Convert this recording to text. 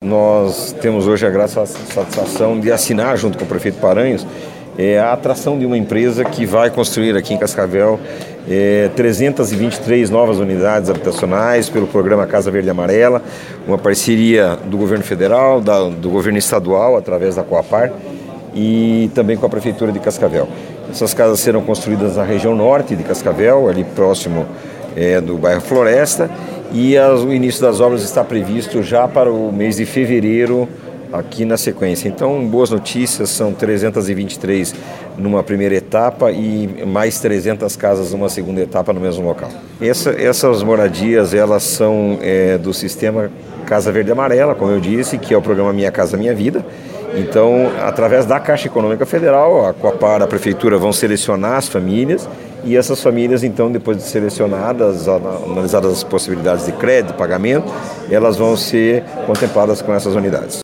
nós temos hoje a grata satisfação de assinar, junto com o prefeito Paranhos, a atração de uma empresa que vai construir aqui em Cascavel 323 novas unidades habitacionais pelo programa Casa Verde e Amarela, uma parceria do governo federal, do governo estadual, através da Coapar, e também com a Prefeitura de Cascavel. Essas casas serão construídas na região norte de Cascavel, ali próximo do bairro Floresta, e o início das obras está previsto já para o mês de fevereiro, aqui na sequência. Então, boas notícias, são 323 numa primeira etapa e mais 300 casas numa segunda etapa no mesmo local. Essas moradias, elas são do sistema Casa Verde e Amarela, como eu disse, que é o programa Minha Casa Minha Vida. Então, através da Caixa Econômica Federal, a Coapar, a Prefeitura vão selecionar as famílias, e essas famílias, então, depois de selecionadas, analisadas as possibilidades de crédito, pagamento, elas vão ser contempladas com essas unidades.